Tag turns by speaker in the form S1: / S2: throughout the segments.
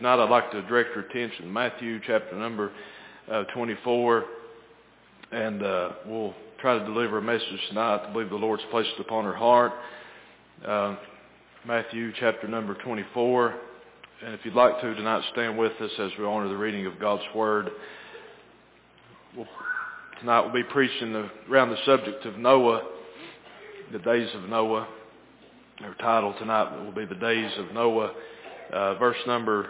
S1: tonight I'd like to direct your attention to Matthew chapter number 24. And we'll try to deliver a message tonight I believe the Lord's placed upon our heart. Matthew chapter number 24. And if you'd like to tonight, stand with us as we honor the reading of God's Word. Tonight we'll be preaching around the subject of Noah, the days of Noah. Our title tonight will be the days of Noah. Verse number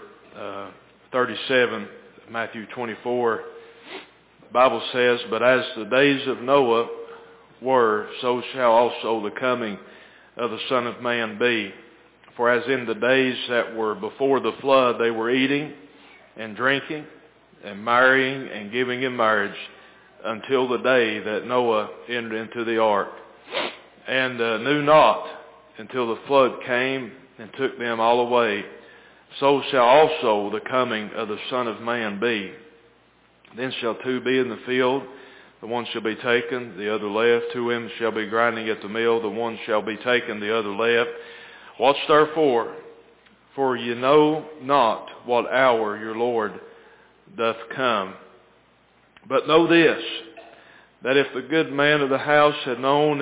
S1: 37, Matthew 24. The Bible says, "But as the days of Noah were, so shall also the coming of the Son of Man be. For as in the days that were before the flood, they were eating and drinking and marrying and giving in marriage until the day that Noah entered into the ark, and knew not until the flood came and took them all away. So shall also the coming of the Son of Man be. Then shall two be in the field, the one shall be taken, the other left. Two women shall be grinding at the mill, the one shall be taken, the other left. Watch therefore, for ye know not what hour your Lord doth come. But know this, that if the good man of the house had known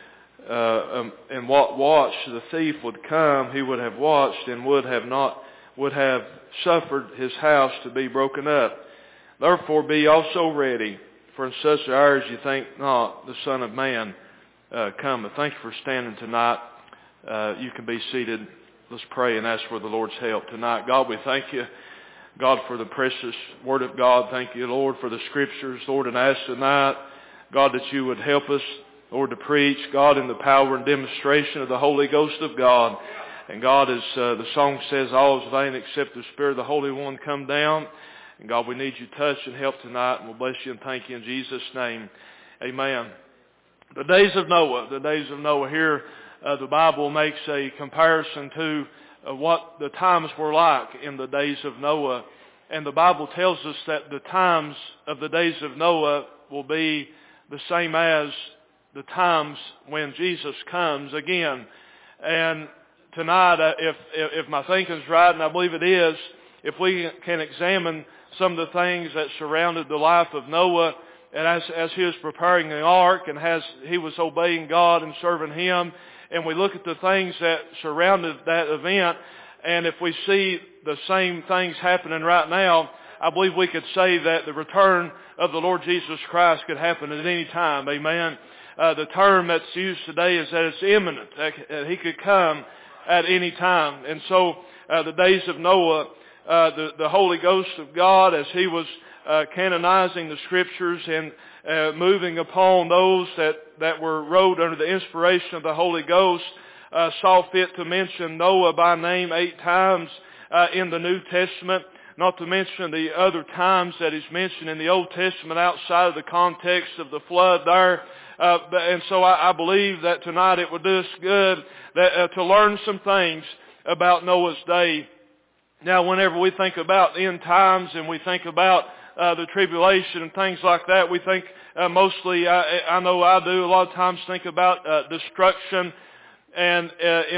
S1: and what watch the thief would come, he would have watched and would have suffered his house to be broken up. Therefore be also ready, for in such hours you think not the Son of Man cometh." Thank you for standing tonight. You can be seated. Let's pray and ask for the Lord's help tonight. God, we thank you, God, for the precious Word of God. Thank you, Lord, for the Scriptures, Lord, and ask tonight, God, that you would help us, Lord, to preach, God, in the power and demonstration of the Holy Ghost of God. And God, as the song says, all is vain except the Spirit of the Holy One come down. And God, we need you to touch and help tonight, and we'll bless you and thank you in Jesus' name. Amen. The days of Noah. The days of Noah. Here, the Bible makes a comparison to what the times were like in the days of Noah. And the Bible tells us that the times of the days of Noah will be the same as the times when Jesus comes again. And tonight, if my thinking's right, and I believe it is, if we can examine some of the things that surrounded the life of Noah, and as he was preparing the ark, and as he was obeying God and serving Him, and we look at the things that surrounded that event, and if we see the same things happening right now, I believe we could say that the return of the Lord Jesus Christ could happen at any time. Amen. The term that's used today is that it's imminent. That He could come at any time. And so the days of Noah, the Holy Ghost of God, as He was canonizing the Scriptures and moving upon those that were wrote under the inspiration of the Holy Ghost, saw fit to mention Noah by name 8 times in the New Testament, not to mention the other times that He's mentioned in the Old Testament outside of the context of the flood there. And so I believe that tonight it would do us good to learn some things about Noah's day. Now, whenever we think about the end times and we think about the tribulation and things like that, we think mostly, I know I do, a lot of times think about destruction and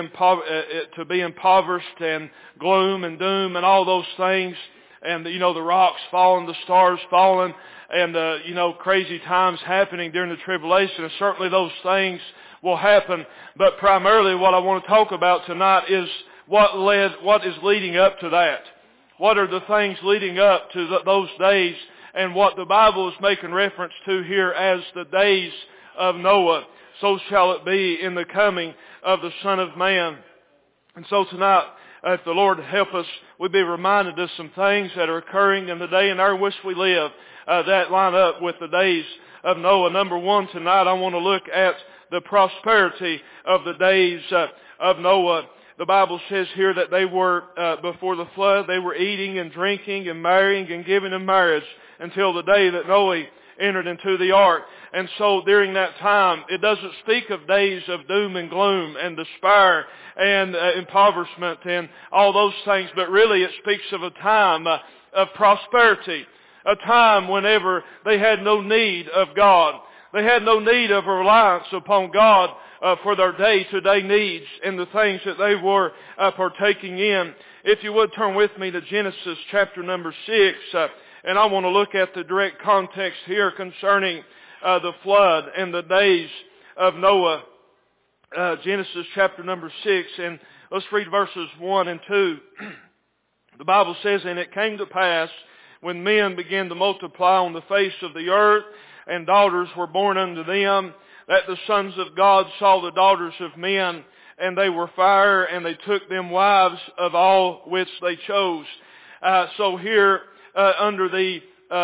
S1: to be impoverished and gloom and doom and all those things. And, the rocks falling, the stars falling, and, crazy times happening during the tribulation. And certainly those things will happen. But primarily what I want to talk about tonight is what is leading up to that. What are the things leading up to those days, and what the Bible is making reference to here as the days of Noah. So shall it be in the coming of the Son of Man. And so tonight, if the Lord help us, we'll be reminded of some things that are occurring in the day and hour in which we live that line up with the days of Noah. Number one, tonight I want to look at the prosperity of the days of Noah. The Bible says here that they were, before the flood, they were eating and drinking and marrying and giving in marriage until the day that Noah entered into the ark. And so during that time, it doesn't speak of days of doom and gloom and despair and impoverishment and all those things, but really it speaks of a time of prosperity, a time whenever they had no need of God. They had no need of a reliance upon God for their day-to-day needs and the things that they were partaking in. if you would turn with me to Genesis chapter number 6, and I want to look at the direct context here concerning the flood and the days of Noah. Genesis chapter number 6, and let's read verses 1 and 2. The Bible says, "And it came to pass, when men began to multiply on the face of the earth, and daughters were born unto them, that the sons of God saw the daughters of men, and they were fair, and they took them wives of all which they chose." So here, under the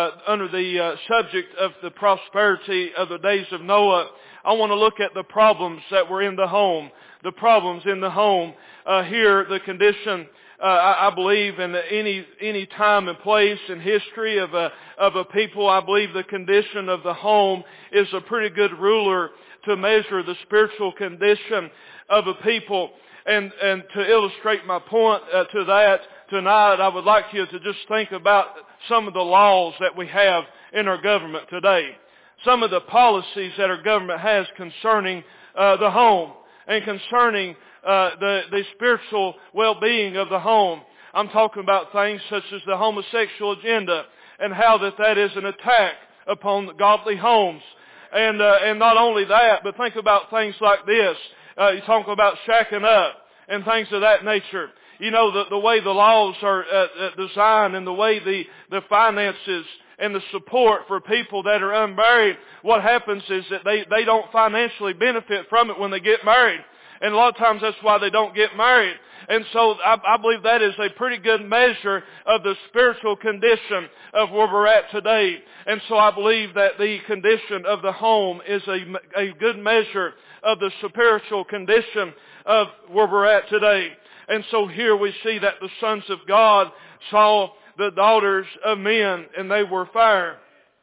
S1: subject of the prosperity of the days of Noah, I want to look at the problems that were in the home. The problems in the home. Here, the condition, I believe, in any time and place in history of a people, I believe the condition of the home is a pretty good ruler to measure the spiritual condition of a people. And to illustrate my point to that tonight, I would like you to just think about some of the laws that we have in our government today. Some of the policies that our government has concerning the home and concerning the spiritual well-being of the home. I'm talking about things such as the homosexual agenda and how that is an attack upon godly homes. And not only that, but think about things like this. You talk about shacking up and things of that nature. You know, the way the laws are designed and the way the finances and the support for people that are unmarried, what happens is that they don't financially benefit from it when they get married. And a lot of times that's why they don't get married. And so I believe that is a pretty good measure of the spiritual condition of where we're at today. And so I believe that the condition of the home is a good measure of the spiritual condition of where we're at today. And so here we see that the sons of God saw the daughters of men, and they were fair.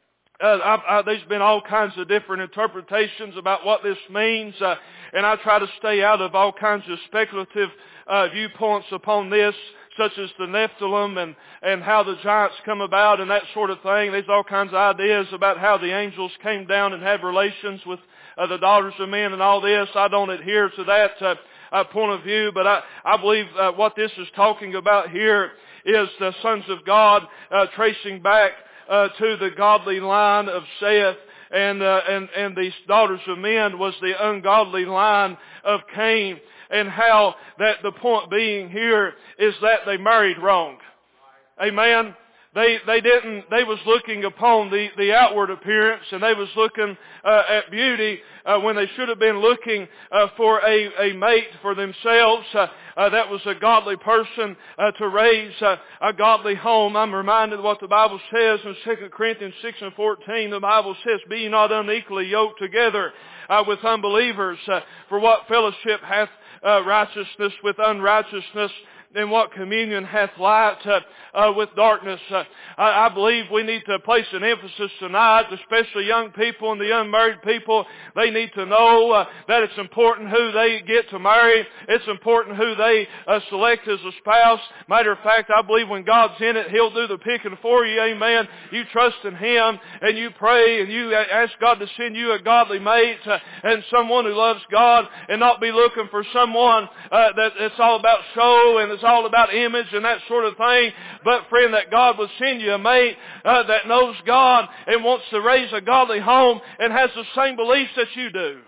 S1: There's been all kinds of different interpretations about what this means, and I try to stay out of all kinds of speculative viewpoints upon this, such as the Nephilim and how the giants come about and that sort of thing. There's all kinds of ideas about how the angels came down and had relations with the daughters of men and all this. I don't adhere to that point of view, but I believe what this is talking about here is the sons of God tracing back to the godly line of Seth, and these daughters of men was the ungodly line of Cain, and how that the point being here is that they married wrong. Amen. They was looking upon the outward appearance, and they was looking at beauty when they should have been looking for a mate for themselves. That was a godly person to raise a godly home. I'm reminded of what the Bible says in 2 Corinthians 6:14. The Bible says, "Be ye not unequally yoked together with unbelievers. For what fellowship hath righteousness with unrighteousness? And what communion hath light with darkness?" I believe we need to place an emphasis tonight, especially young people and the unmarried people. They need to know that it's important who they get to marry. It's important who they select as a spouse. Matter of fact, I believe when God's in it, He'll do the picking for you. Amen. You trust in Him and you pray and you ask God to send you a godly mate and someone who loves God, and not be looking for someone that it's all about show and it's all about image and that sort of thing. But friend, that God will send you a mate that knows God and wants to raise a godly home and has the same beliefs that you do.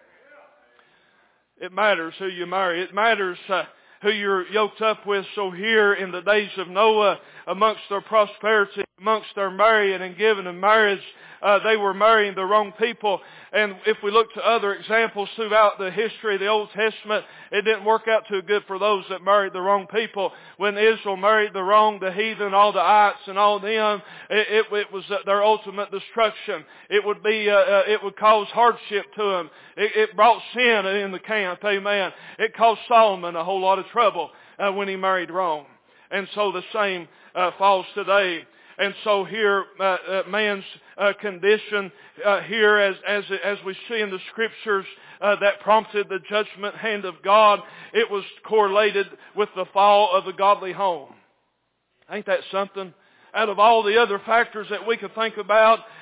S1: It matters who you marry. It matters who you're yoked up with. So here in the days of Noah, amongst their prosperity, amongst their marrying and giving in marriage, they were marrying the wrong people. And if we look to other examples throughout the history of the Old Testament, it didn't work out too good for those that married the wrong people. When Israel married the heathen, all the ites and all them, it was their ultimate destruction. It would cause hardship to them. It brought sin in the camp. Amen. It caused Solomon a whole lot of trouble when he married wrong. And so the same falls today. And so here, man's condition here, as we see in the Scriptures, that prompted the judgment hand of God, it was correlated with the fall of the godly home. Ain't that something? Out of all the other factors that we could think about,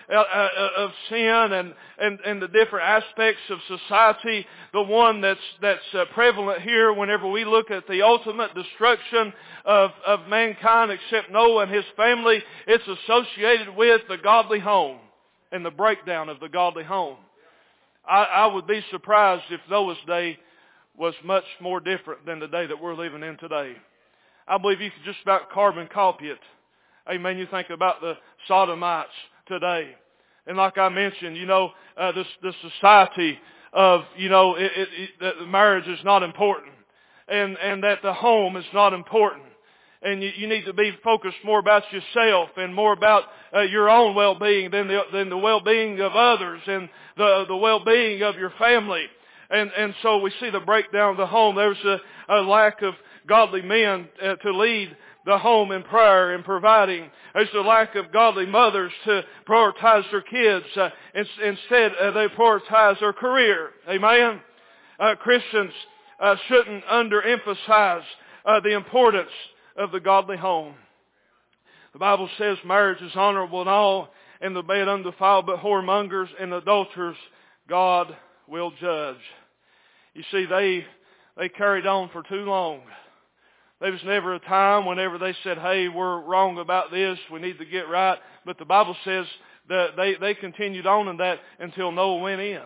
S1: of sin and the different aspects of society, the one that's prevalent here whenever we look at the ultimate destruction of mankind except Noah and his family, it's associated with the godly home and the breakdown of the godly home. I would be surprised if Noah's day was much more different than the day that we're living in today. I believe you could just about carbon copy it. Amen. You think about the Sodomites today. And like I mentioned, the society of, that marriage is not important. And that the home is not important. And you need to be focused more about yourself and more about your own well-being than the well-being of others and the well-being of your family. And so we see the breakdown of the home. There's a lack of godly men to lead the home in prayer and providing. There's a lack of godly mothers to prioritize their kids. Instead, they prioritize their career. Amen? Christians shouldn't underemphasize the importance of the godly home. The Bible says marriage is honorable and all, and the bed undefiled, but whoremongers and adulterers God will judge. You see, they carried on for too long. There was never a time whenever they said, hey, we're wrong about this, we need to get right. But the Bible says that they continued on in that until Noah went in.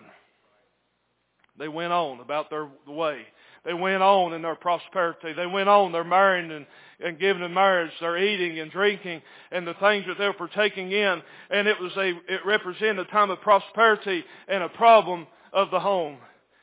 S1: They went on about their way. They went on in their prosperity. They went on their marrying and giving in marriage, their eating and drinking and the things that they were partaking in. And it represented a time of prosperity and a problem of the home.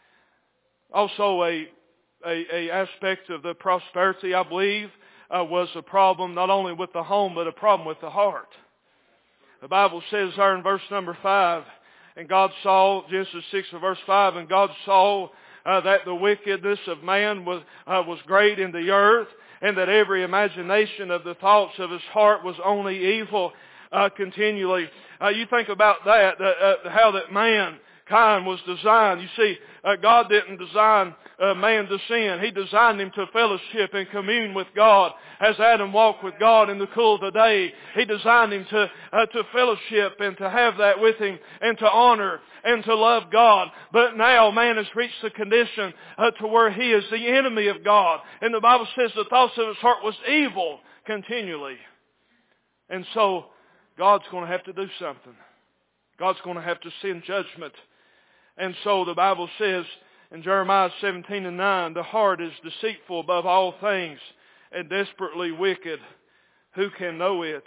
S1: Also a aspect of the prosperity, I believe, was a problem not only with the home, but a problem with the heart. The Bible says there in verse number 5, and God saw, Genesis 6 verse 5, and God saw that the wickedness of man was great in the earth, and that every imagination of the thoughts of his heart was only evil continually. You think about that, how that mankind was designed. You see, God didn't design man to sin. He designed him to fellowship and commune with God. As Adam walked with God in the cool of the day, He designed him to fellowship and to have that with Him and to honor and to love God. But now man has reached the condition to where he is the enemy of God. And the Bible says the thoughts of his heart was evil continually. And so God's going to have to do something. God's going to have to send judgment. And so the Bible says in Jeremiah 17:9, the heart is deceitful above all things and desperately wicked. Who can know it?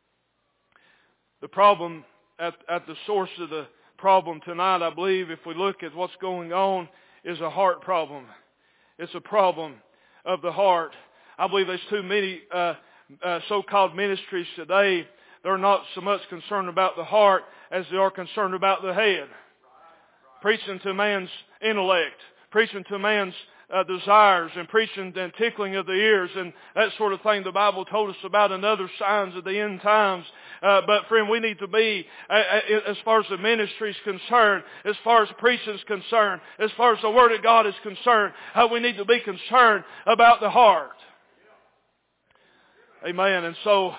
S1: The problem at the source of the problem tonight, I believe, if we look at what's going on, is a heart problem. It's a problem of the heart. I believe there's too many so-called ministries today. They're not so much concerned about the heart as they are concerned about the head. Preaching to man's intellect, preaching to man's desires, and preaching and tickling of the ears and that sort of thing the Bible told us about and other signs of the end times. But friend, we need to be, as far as the ministry is concerned, as far as preaching is concerned, as far as the Word of God is concerned, we need to be concerned about the heart. Amen. And so,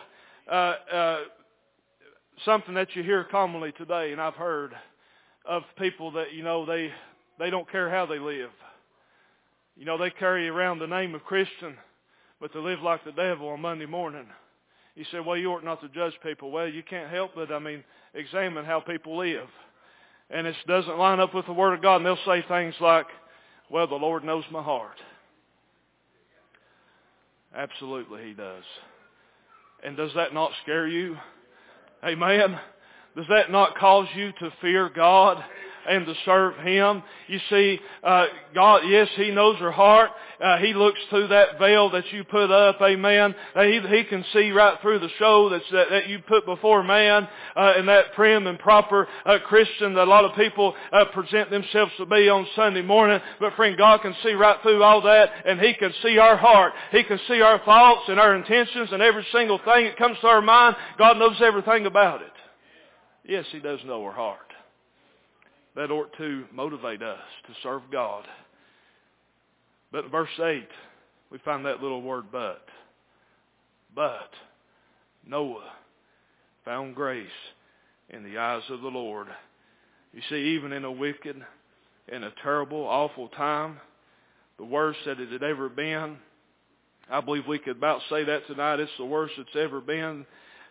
S1: something that you hear commonly today, and I've heard of people that, they don't care how they live. They carry around the name of Christian, but they live like the devil on Monday morning. You say, well, you ought not to judge people. Well, you can't help but, examine how people live. And it doesn't line up with the Word of God. And they'll say things like, well, the Lord knows my heart. Absolutely, He does. And does that not scare you? Amen. Does that not cause you to fear God and to serve Him? You see, God, yes, He knows your heart. He looks through that veil that you put up, amen. He can see right through the show that you put before man, and that prim and proper Christian that a lot of people present themselves to be on Sunday morning. But friend, God can see right through all that, and He can see our heart. He can see our thoughts and our intentions and every single thing that comes to our mind. God knows everything about it. Yes, He does know our heart. That ought to motivate us to serve God. But in verse 8, we find that little word but. But Noah found grace in the eyes of the Lord. You see, even in a wicked and a terrible, awful time, the worst that it had ever been, I believe we could about say that tonight. It's the worst it's ever been.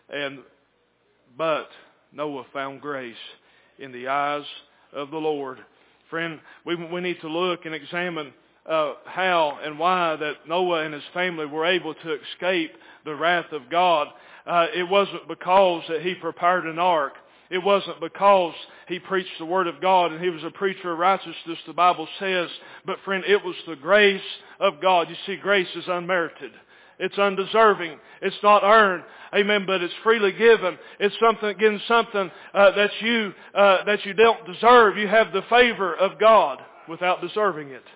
S1: But Noah found grace in the eyes of the Lord. Friend, we need to look and examine how and why that Noah and his family were able to escape the wrath of God. It wasn't because that he prepared an ark. It wasn't because he preached the Word of God and he was a preacher of righteousness, the Bible says. But friend, it was the grace of God. You see, grace is unmerited. It's undeserving. It's not earned. Amen. But it's freely given. It's something that you don't deserve. You have the favor of God without deserving it.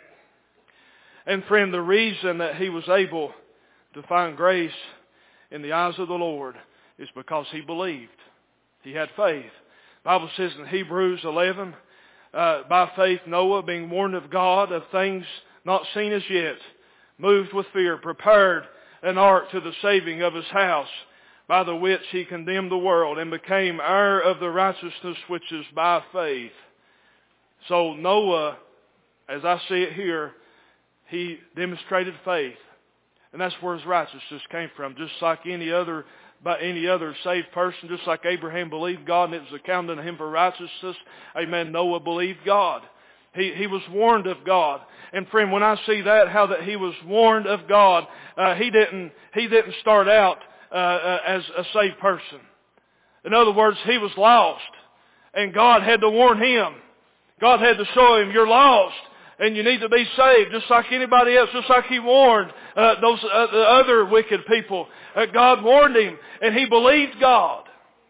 S1: And friend, the reason that he was able to find grace in the eyes of the Lord is because he believed. He had faith. The Bible says in Hebrews 11, by faith Noah, being warned of God of things not seen as yet, moved with fear, prepared an ark to the saving of his house, by the which he condemned the world and became heir of the righteousness which is by faith. So Noah, as I see it here, he demonstrated faith. And that's where his righteousness came from. Just like any other saved person, just like Abraham believed God and it was accounted to him for righteousness. Amen. Noah believed God. He was warned of God. And friend, when I see that, how that he was warned of God, he didn't start out as a saved person. In other words, he was lost. And God had to warn him. God had to show him, you're lost. And you need to be saved, just like anybody else, just like he warned the other wicked people. God warned him, and he believed God.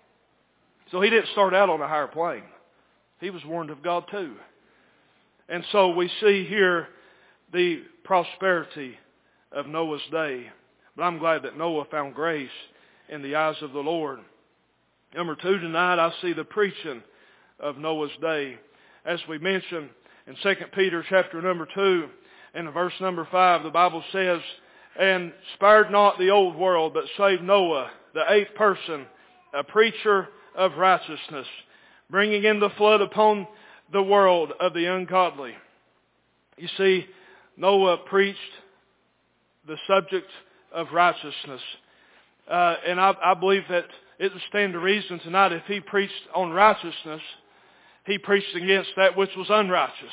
S1: So he didn't start out on a higher plane. He was warned of God too. And so we see here the prosperity of Noah's day. But I'm glad that Noah found grace in the eyes of the Lord. Number 2, tonight I see the preaching of Noah's day. As we mentioned, in 2 Peter chapter number 2, and in verse number 5, the Bible says, and spared not the old world, but saved Noah, the 8th person, a preacher of righteousness, bringing in the flood upon the world of the ungodly. You see, Noah preached the subject of righteousness. And I believe that it would stand to reason tonight if he preached on righteousness, he preached against that which was unrighteous.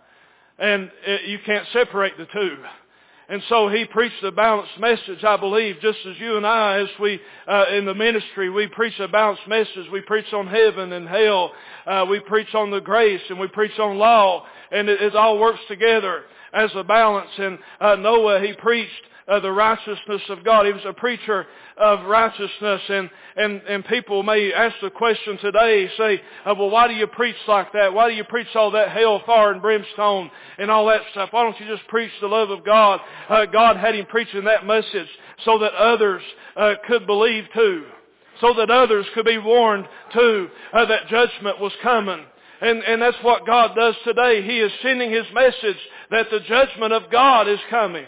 S1: And you can't separate the two. And so he preached a balanced message, I believe, just as you and I, as we, in the ministry, we preach a balanced message. We preach on heaven and hell. We preach on the grace and we preach on law. And it all works together as a balance. And Noah, he preached the righteousness of God. He was a preacher of righteousness. And people may ask the question today, say, well, why do you preach like that? Why do you preach all that hellfire and brimstone and all that stuff? Why don't you just preach the love of God? God had him preaching that message so that others could believe too. So that others could be warned too that judgment was coming. And that's what God does today. He is sending His message that the judgment of God is coming.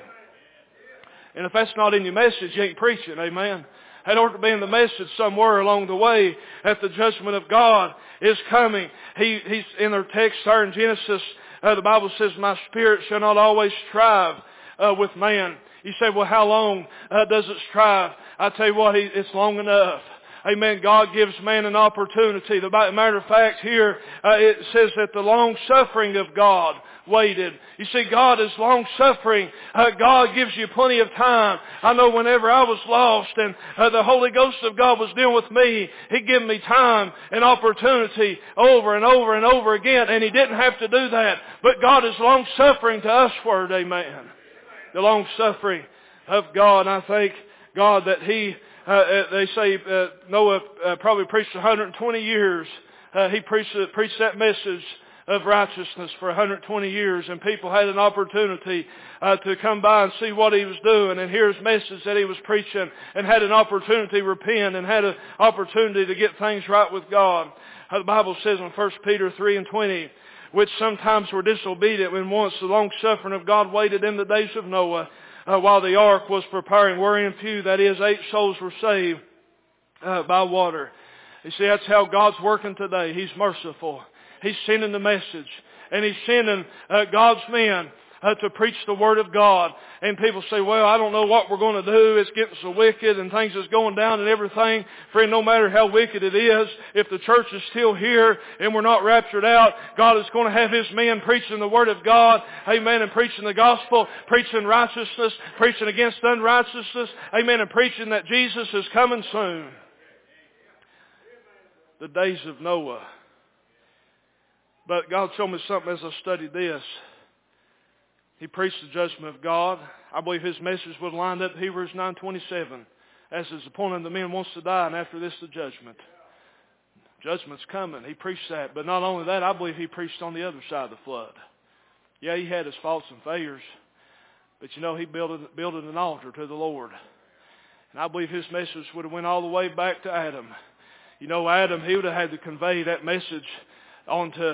S1: And if that's not in your message, you ain't preaching. Amen. That ought to be in the message somewhere along the way that the judgment of God is coming. He's in our text there in Genesis. The Bible says, my spirit shall not always strive with man. You say, well, how long does it strive? I tell you what, it's long enough. Amen. God gives man an opportunity. The matter of fact, here it says that the long suffering of God waited. You see, God is long suffering. God gives you plenty of time. I know whenever I was lost and the Holy Ghost of God was dealing with me, He gave me time and opportunity over and over and over again, and He didn't have to do that. But God is long suffering to usward. Amen. The long suffering of God. And I thank God that He they say Noah probably preached 120 years. He preached that message of righteousness for 120 years, and people had an opportunity to come by and see what he was doing and hear his message that he was preaching, and had an opportunity to repent and had an opportunity to get things right with God. The Bible says in 1 Peter 3:20, which sometimes were disobedient when once the long suffering of God waited in the days of Noah, while the ark was preparing, wherein few, that is, 8 souls were saved by water. You see, that's how God's working today. He's merciful. He's sending the message. And He's sending God's men to preach the Word of God. And people say, well, I don't know what we're going to do. It's getting so wicked and things is going down and everything. Friend, no matter how wicked it is, if the church is still here and we're not raptured out, God is going to have His men preaching the Word of God. Amen. And preaching the gospel, preaching righteousness, preaching against unrighteousness. Amen. And preaching that Jesus is coming soon. The days of Noah. But God showed me something as I studied this. He preached the judgment of God. I believe his message would have lined up Hebrews 9:27. As is appointed unto men wants to die, and after this the judgment. Judgment's coming. He preached that. But not only that, I believe he preached on the other side of the flood. Yeah, he had his faults and failures. But you know, he built an altar to the Lord. And I believe his message would have went all the way back to Adam. You know, Adam, he would have had to convey that message onto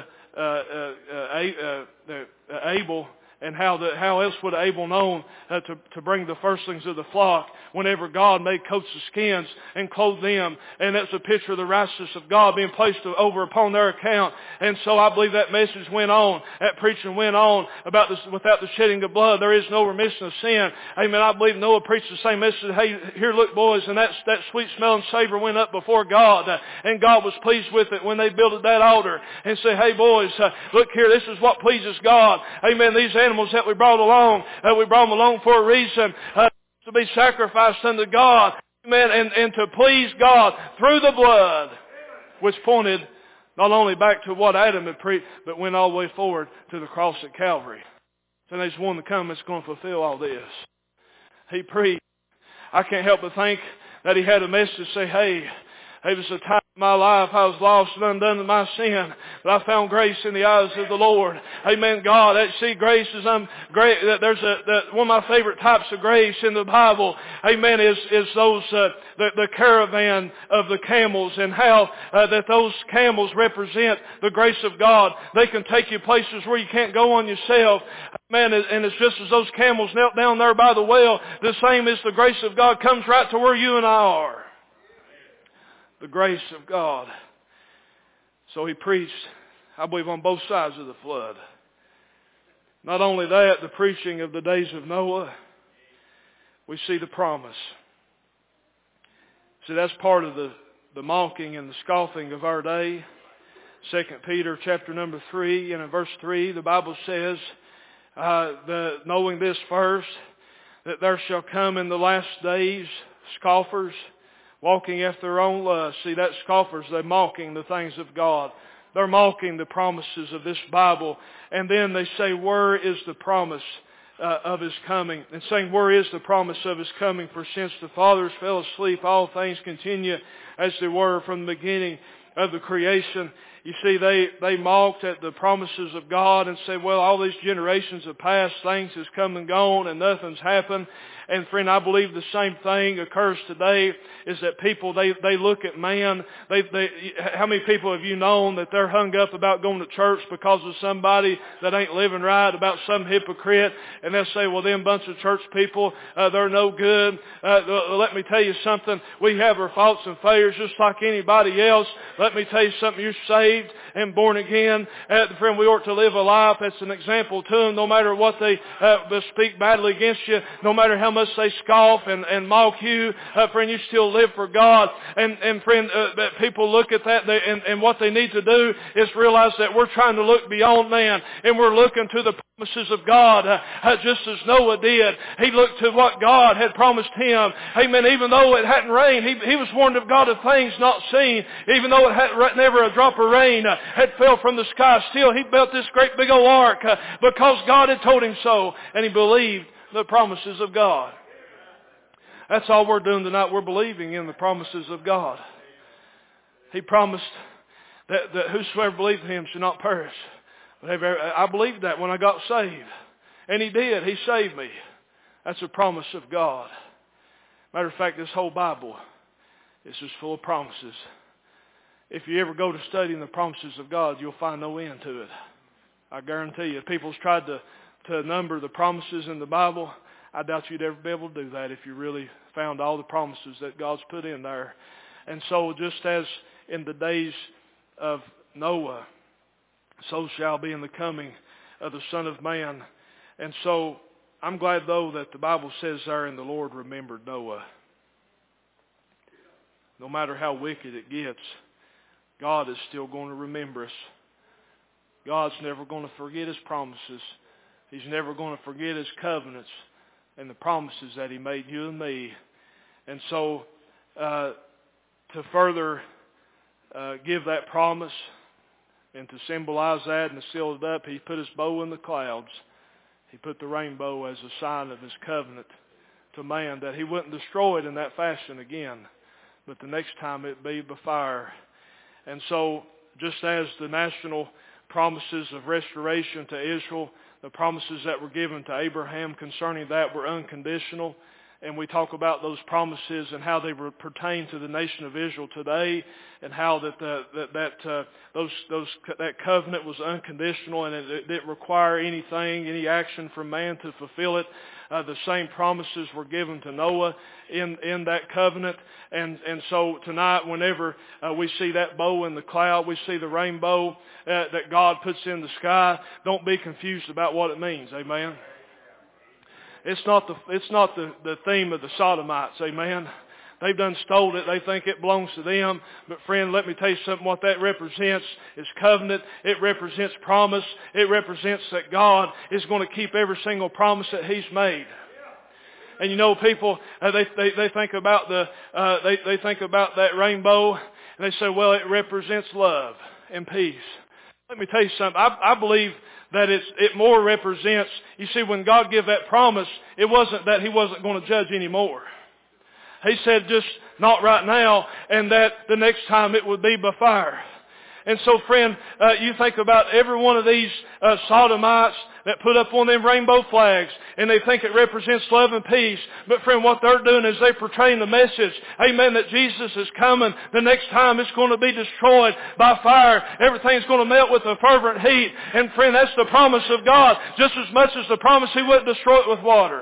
S1: Abel. And how else would Abel known to bring the firstlings of the flock whenever God made coats of skins and clothed them? And that's a picture of the righteousness of God being placed over upon their account. And so I believe that message went on, that preaching went on about this, without the shedding of blood, there is no remission of sin. Amen. I believe Noah preached the same message. Hey, here, look, boys, and that sweet smelling savor went up before God. And God was pleased with it when they built that altar and said, hey, boys, look here, this is what pleases God. Amen. These animals that we brought along them along for a reason, to be sacrificed unto God, amen, and to please God through the blood, which pointed not only back to what Adam had preached, but went all the way forward to the cross at Calvary. So there's one to come that's going to fulfill all this. He preached. I can't help but think that he had a message to say, hey, it was a time in my life I was lost and undone in my sin, but I found grace in the eyes of the Lord. Amen. God, see, grace is great. There's one of my favorite types of grace in the Bible. Amen. Is those the caravan of the camels, and how that those camels represent the grace of God. They can take you places where you can't go on yourself. Amen. And it's just as those camels knelt down there by the well, the same as the grace of God comes right to where you and I are. The grace of God. So he preached, I believe, on both sides of the flood. Not only that, the preaching of the days of Noah, we see the promise. See, that's part of the mocking and the scoffing of our day. 2 Peter chapter number 3, and in verse 3, the Bible says, knowing this first, that there shall come in the last days scoffers, walking after their own lust. See, that scoffers, they're mocking the things of God. They're mocking the promises of this Bible. And then they say, where is the promise of His coming? And saying, where is the promise of His coming? For since the fathers fell asleep, all things continue as they were from the beginning of the creation. You see, they mocked at the promises of God and said, well, all these generations have passed, things has come and gone, and nothing's happened. And friend, I believe the same thing occurs today, is that people, they look at man. How many people have you known that they're hung up about going to church because of somebody that ain't living right, about some hypocrite, and they'll say, well, them bunch of church people, they're no good. Let me tell you something. We have our faults and failures just like anybody else. Let me tell you something. You're saved and born again. Friend, we ought to live a life that's an example to them, no matter what they speak badly against you, no matter how much they scoff and mock you. Friend, you still live for God. And friend, people look at that, and what they need to do is realize that we're trying to look beyond man, and we're looking to the promises of God, just as Noah did. He looked to what God had promised him. Amen. Even though it hadn't rained, he was warned of God of things not seen. Even though it had never a drop of rain had fell from the sky, still he built this great big old ark because God had told him so, and he believed the promises of God. That's all we're doing tonight. We're believing in the promises of God. He promised that whosoever believed in Him should not perish. I believed that when I got saved. And He did. He saved me. That's a promise of God. Matter of fact, this whole Bible is just full of promises. If you ever go to studying the promises of God, you'll find no end to it. I guarantee you. If people's tried to number the promises in the Bible, I doubt you'd ever be able to do that if you really found all the promises that God's put in there. And so just as in the days of Noah, so shall be in the coming of the Son of Man. And so I'm glad, though, that the Bible says there, and the Lord remembered Noah. No matter how wicked it gets, God is still going to remember us. God's never going to forget His promises. He's never going to forget His covenants and the promises that He made you and me. And so, to further give that promise and to symbolize that and to seal it up, He put His bow in the clouds. He put the rainbow as a sign of His covenant to man, that He wouldn't destroy it in that fashion again, but the next time it be by fire. And so, just as the national promises of restoration to Israel, the promises that were given to Abraham concerning that were unconditional, and we talk about those promises and how they pertain to the nation of Israel today, and how that covenant was unconditional and it didn't require any action from man to fulfill it. The same promises were given to Noah in that covenant. And so tonight, whenever we see that bow in the cloud, we see the rainbow that God puts in the sky, don't be confused about what it means. Amen. It's not the theme of the Sodomites. Amen. They've done stole it. They think it belongs to them. But friend, let me tell you something. What that represents is covenant. It represents promise. It represents that God is going to keep every single promise that He's made. And you know, people they think about they think about that rainbow, and they say, well, it represents love and peace. Let me tell you something. I believe that it more represents. You see, when God gave that promise, it wasn't that He wasn't going to judge anymore. He said, just not right now, and that the next time it would be by fire. And so, friend, you think about every one of these sodomites that put up one of them rainbow flags, and they think it represents love and peace. But, friend, what they're doing is they're portraying the message, amen, that Jesus is coming. The next time it's going to be destroyed by fire. Everything's going to melt with a fervent heat. And, friend, that's the promise of God, just as much as the promise He wouldn't destroy it with water.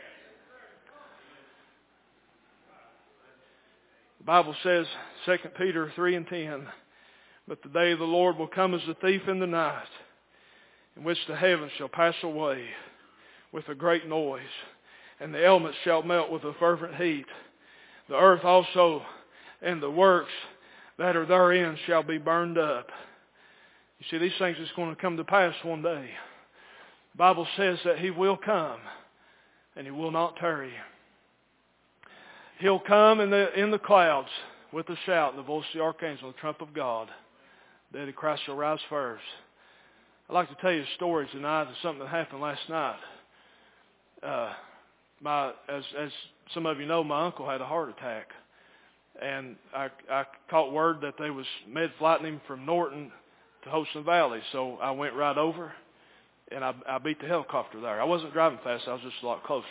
S1: The Bible says, 2 Peter 3:10, but the day of the Lord will come as a thief in the night, in which the heavens shall pass away with a great noise, and the elements shall melt with a fervent heat. The earth also and the works that are therein shall be burned up. You see, these things is going to come to pass one day. The Bible says that He will come, and He will not tarry. He'll come in the clouds with a shout, the voice of the archangel, the trump of God. The dead in Christ shall rise first. I'd like to tell you a story tonight of something that happened last night. As some of you know, my uncle had a heart attack. And I caught word that they was med-flighting him from Norton to Holston Valley. So I went right over, and I beat the helicopter there. I wasn't driving fast. I was just a lot closer.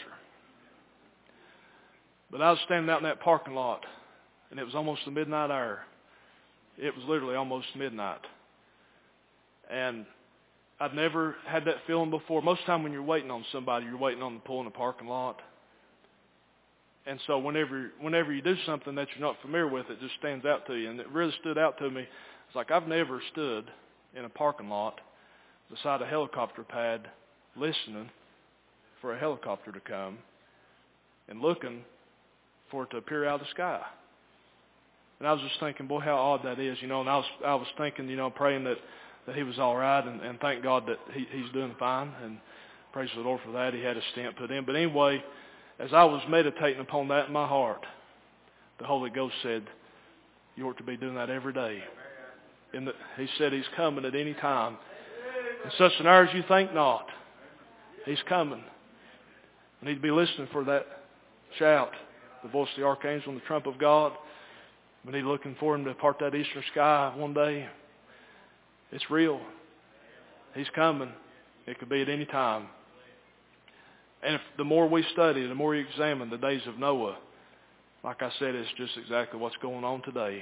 S1: But I was standing out in that parking lot, and it was almost the midnight hour. It was literally almost midnight. And I'd never had that feeling before. Most of the time when you're waiting on somebody, you're waiting on them to pull in the parking lot. And so whenever you do something that you're not familiar with, it just stands out to you. And it really stood out to me. It's like I've never stood in a parking lot beside a helicopter pad listening for a helicopter to come and looking for it to appear out of the sky. And I was just thinking, boy, how odd that is, And I was thinking, praying that he was all right, and thank God that he's doing fine, and praise the Lord for that. He had a stent put in. But anyway, as I was meditating upon that in my heart, the Holy Ghost said, you ought to be doing that every day. He said He's coming at any time. In such an hour as you think not, He's coming. We need to be listening for that shout, the voice of the archangel and the trump of God. We need looking for Him to part that eastern sky one day. It's real. He's coming. It could be at any time. And if the more we study, the more we examine the days of Noah, like I said, it's just exactly what's going on today.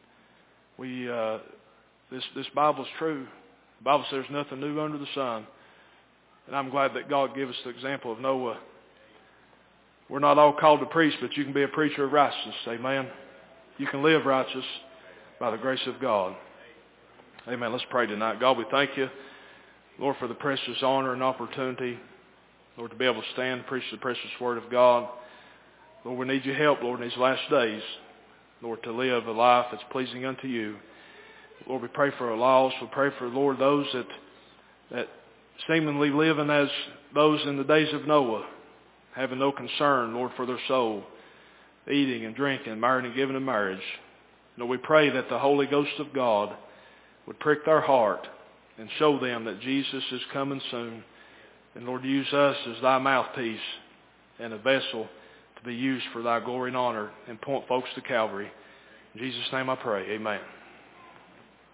S1: This Bible's true. The Bible says there's nothing new under the sun. And I'm glad that God gave us the example of Noah. We're not all called to preach, but you can be a preacher of righteousness. Amen. You can live righteous by the grace of God. Amen. Let's pray tonight. God, we thank you, Lord, for the precious honor and opportunity, Lord, to be able to stand and preach the precious word of God. Lord, we need your help, Lord, in these last days, Lord, to live a life that's pleasing unto you. Lord, we pray for our lost. We pray for, Lord, those that seemingly living as those in the days of Noah, having no concern, Lord, for their soul, eating and drinking, marrying and giving in marriage. Lord, we pray that the Holy Ghost of God would prick their heart and show them that Jesus is coming soon. And Lord, use us as thy mouthpiece and a vessel to be used for thy glory and honor, and point folks to Calvary. In Jesus' name I pray. Amen.